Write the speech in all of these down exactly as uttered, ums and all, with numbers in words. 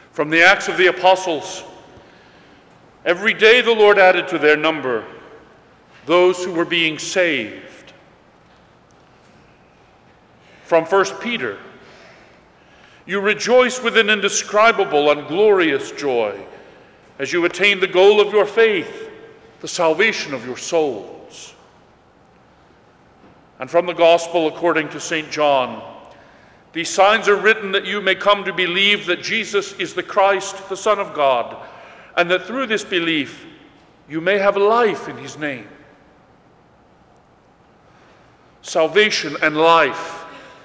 From the Acts of the Apostles, every day the Lord added to their number those who were being saved. From First Peter, you rejoice with an indescribable and glorious joy as you attain the goal of your faith, the salvation of your souls. And from the Gospel according to Saint John, these signs are written that you may come to believe that Jesus is the Christ, the Son of God, and that through this belief you may have life in his name. Salvation and life.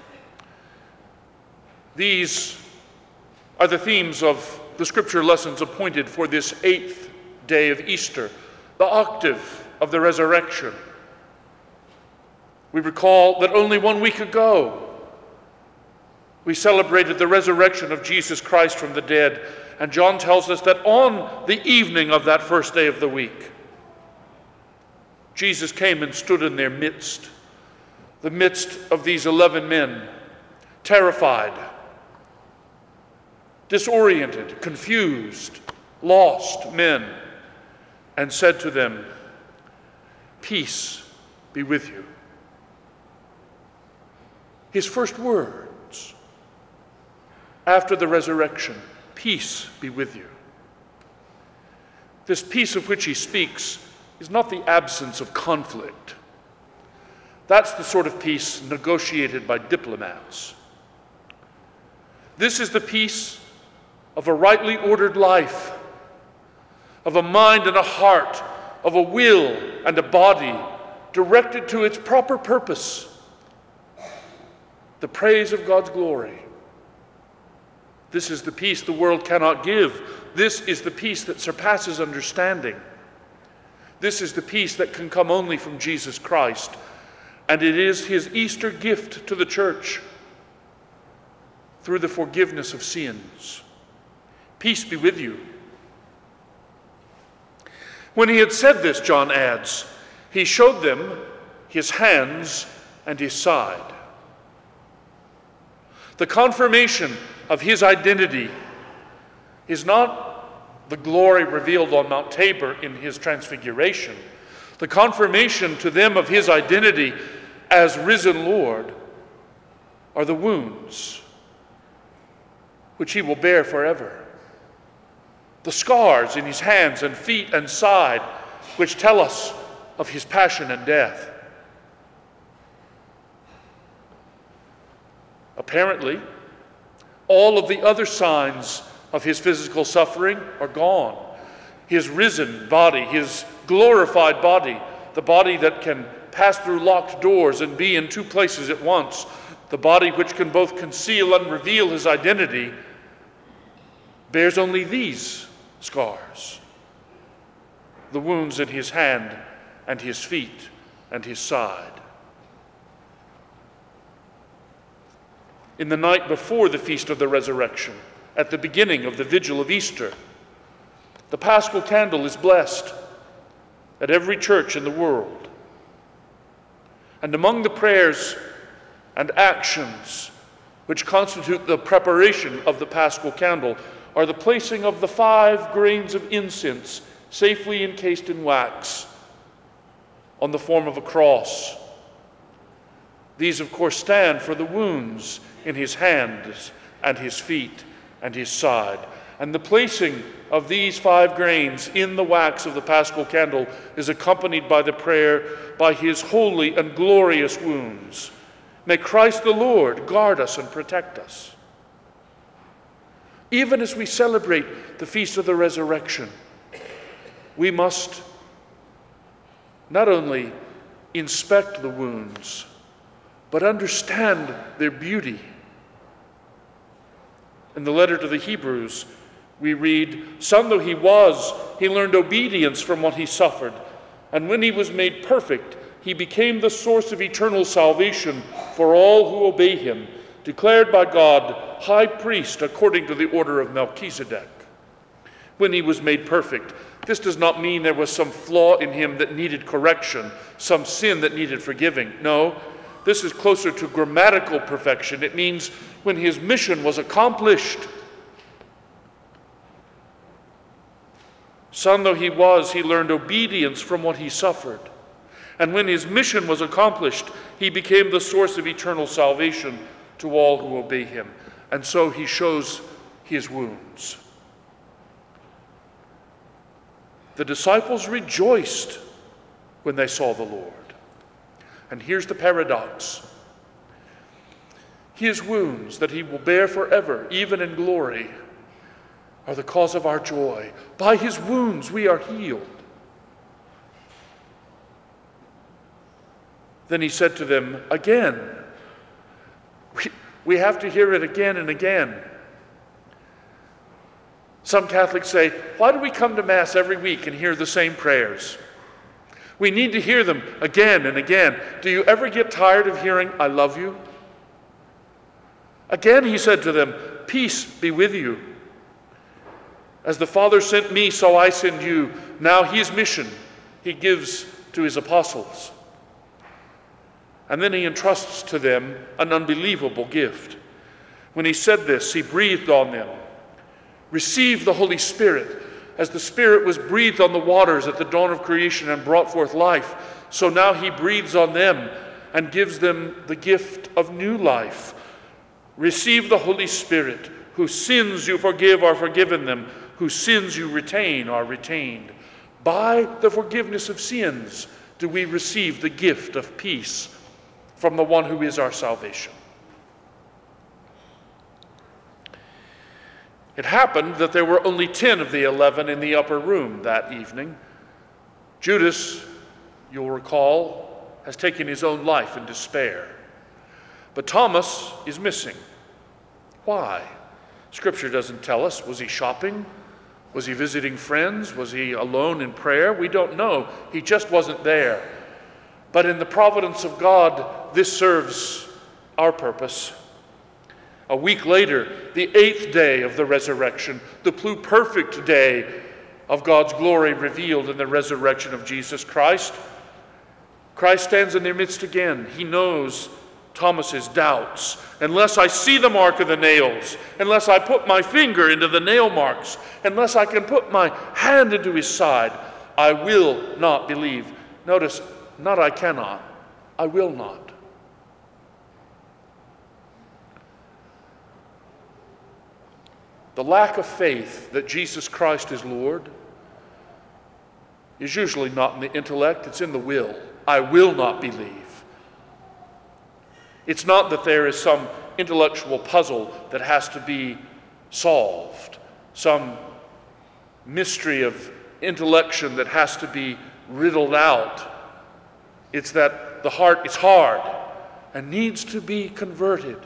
These are the themes of the scripture lessons appointed for this eighth day of Easter, the octave of the resurrection. We recall that only one week ago we celebrated the resurrection of Jesus Christ from the dead, and John tells us that on the evening of that first day of the week, Jesus came and stood in their midst, the midst of these eleven men, terrified, disoriented, confused, lost men, and said to them, "Peace be with you." His first words after the resurrection, "Peace be with you." This peace of which he speaks is not the absence of conflict. That's the sort of peace negotiated by diplomats. This is the peace of a rightly ordered life, of a mind and a heart, of a will and a body directed to its proper purpose, the praise of God's glory. This is the peace the world cannot give. This is the peace that surpasses understanding. This is the peace that can come only from Jesus Christ, and it is his Easter gift to the church through the forgiveness of sins. Peace be with you. When he had said this, John adds, he showed them his hands and his side. The confirmation of his identity is not the glory revealed on Mount Tabor in his transfiguration. The confirmation to them of his identity as risen Lord are the wounds which he will bear forever. The scars in his hands and feet and side which tell us of his passion and death. Apparently, all of the other signs of his physical suffering are gone. His risen body, his glorified body, the body that can pass through locked doors and be in two places at once, the body which can both conceal and reveal his identity, bears only these scars: the wounds in his hand and his feet and his side. In the night before the Feast of the Resurrection, at the beginning of the vigil of Easter, the Paschal candle is blessed at every church in the world. And among the prayers and actions which constitute the preparation of the Paschal candle are the placing of the five grains of incense safely encased in wax on the form of a cross. These, of course, stand for the wounds in his hands and his feet and his side. And the placing of these five grains in the wax of the Paschal candle is accompanied by the prayer, "By his holy and glorious wounds, may Christ the Lord guard us and protect us." Even as we celebrate the Feast of the Resurrection, we must not only inspect the wounds, but understand their beauty. In the letter to the Hebrews, we read, "Son though he was, he learned obedience from what he suffered. And when he was made perfect, he became the source of eternal salvation for all who obey him, declared by God high priest according to the order of Melchizedek." When he was made perfect, this does not mean there was some flaw in him that needed correction, some sin that needed forgiving. No, this is closer to grammatical perfection. It means when his mission was accomplished, Son though he was, he learned obedience from what he suffered. And when his mission was accomplished, he became the source of eternal salvation to all who obey him. And so he shows his wounds. The disciples rejoiced when they saw the Lord. And here's the paradox. His wounds that he will bear forever, even in glory, are the cause of our joy. By his wounds we are healed. Then he said to them again. We, we have to hear it again and again. Some Catholics say, why do we come to Mass every week and hear the same prayers? We need to hear them again and again. Do you ever get tired of hearing, I love you? Again he said to them, peace be with you. As the Father sent me, so I send you. Now his mission he gives to his apostles. And then he entrusts to them an unbelievable gift. When he said this, he breathed on them. Receive the Holy Spirit. As the Spirit was breathed on the waters at the dawn of creation and brought forth life, so now he breathes on them and gives them the gift of new life. Receive the Holy Spirit. Whose sins you forgive are forgiven them. Whose sins you retain are retained. By the forgiveness of sins do we receive the gift of peace from the one who is our salvation. It happened that there were only ten of the eleven in the upper room that evening. Judas, you'll recall, has taken his own life in despair. But Thomas is missing. Why? Scripture doesn't tell us. Was he shopping? Was he visiting friends? Was he alone in prayer? We don't know. He just wasn't there. But in the providence of God, this serves our purpose. A week later, the eighth day of the resurrection, the pluperfect day of God's glory revealed in the resurrection of Jesus Christ, Christ stands in their midst again. He knows Thomas's doubts. Unless I see the mark of the nails, unless I put my finger into the nail marks, unless I can put my hand into his side, I will not believe. Notice, not I cannot, I will not. The lack of faith that Jesus Christ is Lord is usually not in the intellect, it's in the will. I will not believe. It's not that there is some intellectual puzzle that has to be solved, some mystery of intellection that has to be riddled out. It's that the heart is hard and needs to be converted.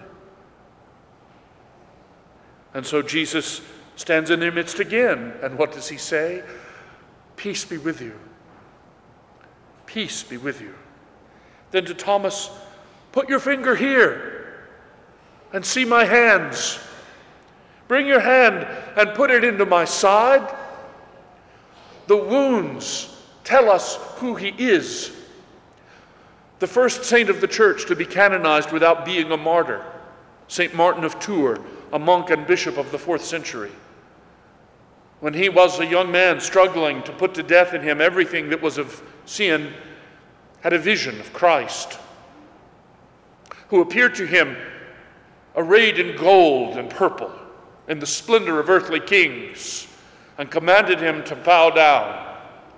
And so Jesus stands in their midst again. And what does he say? Peace be with you. Peace be with you. Then to Thomas, put your finger here and see my hands. Bring your hand and put it into my side. The wounds tell us who he is. The first saint of the church to be canonized without being a martyr, Saint Martin of Tours, a monk and bishop of the fourth century. When he was a young man struggling to put to death in him everything that was of sin, had a vision of Christ, who appeared to him arrayed in gold and purple, in the splendor of earthly kings, and commanded him to bow down.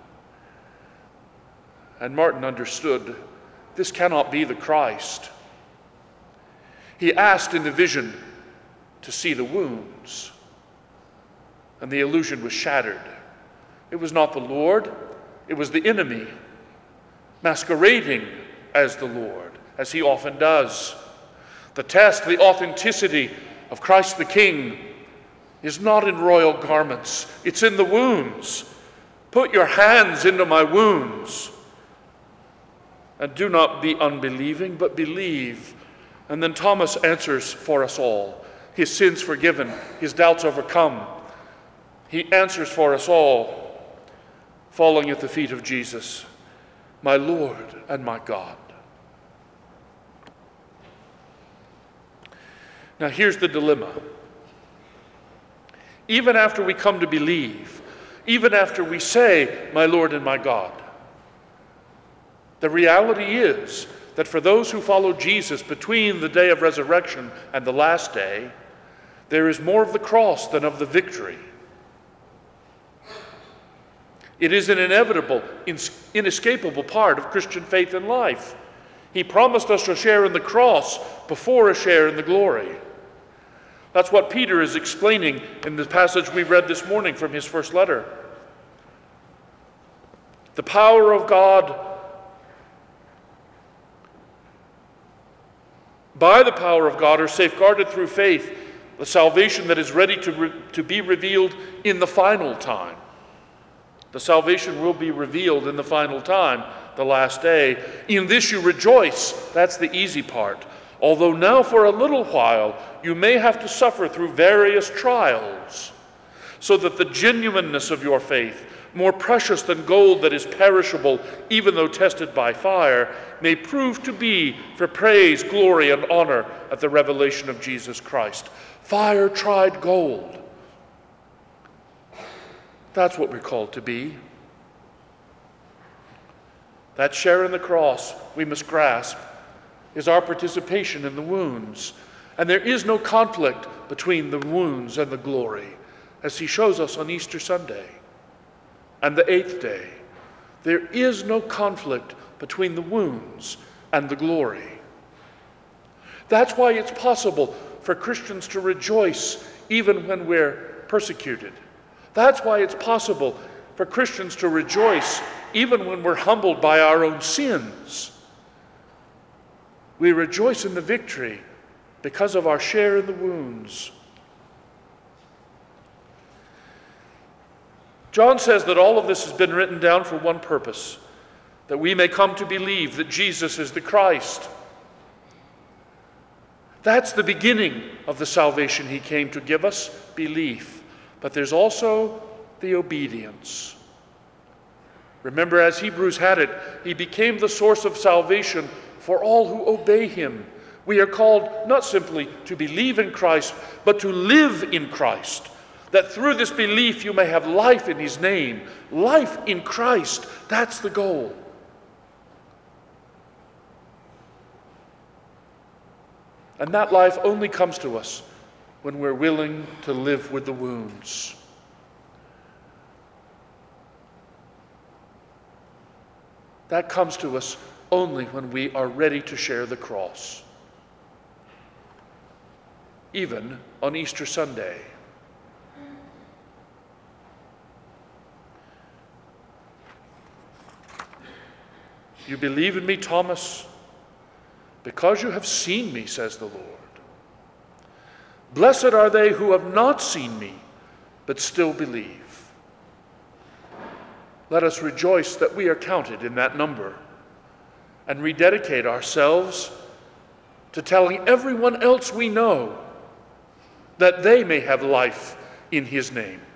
And Martin understood, this cannot be the Christ. He asked in the vision to see the wounds, and the illusion was shattered. It was not the Lord, it was the enemy, masquerading as the Lord, as he often does. The test, the authenticity of Christ the King is not in royal garments, it's in the wounds. Put your hands into my wounds. And do not be unbelieving, but believe. And then Thomas answers for us all. His sins forgiven, his doubts overcome. He answers for us all, falling at the feet of Jesus, my Lord and my God. Now here's the dilemma. Even after we come to believe, even after we say, "My Lord and my God." The reality is that for those who follow Jesus between the day of resurrection and the last day, there is more of the cross than of the victory. It is an inevitable, inescapable part of Christian faith and life. He promised us a share in the cross before a share in the glory. That's what Peter is explaining in the passage we read this morning from his first letter. The power of God, by the power of God, are safeguarded through faith, the salvation that is ready to, re- to be revealed in the final time. The salvation will be revealed in the final time, the last day. In this you rejoice. That's the easy part. Although now for a little while you may have to suffer through various trials, so that the genuineness of your faith, more precious than gold that is perishable, even though tested by fire, may prove to be for praise, glory, and honor at the revelation of Jesus Christ. Fire-tried gold. That's what we're called to be. That share in the cross we must grasp is our participation in the wounds. And there is no conflict between the wounds and the glory, as he shows us on Easter Sunday and the eighth day. There is no conflict between the wounds and the glory. That's why it's possible for Christians to rejoice even when we're persecuted. That's why it's possible for Christians to rejoice even when we're humbled by our own sins. We rejoice in the victory because of our share in the wounds. John says that all of this has been written down for one purpose, that we may come to believe that Jesus is the Christ. That's the beginning of the salvation he came to give us, belief. But there's also the obedience. Remember, as Hebrews had it, he became the source of salvation for all who obey him. We are called not simply to believe in Christ, but to live in Christ, that through this belief you may have life in his name. Life in Christ, that's the goal. And that life only comes to us when we're willing to live with the wounds. That comes to us only when we are ready to share the cross. Even on Easter Sunday. You believe in me, Thomas, because you have seen me, says the Lord. Blessed are they who have not seen me, but still believe. Let us rejoice that we are counted in that number and rededicate ourselves to telling everyone else we know that they may have life in his name.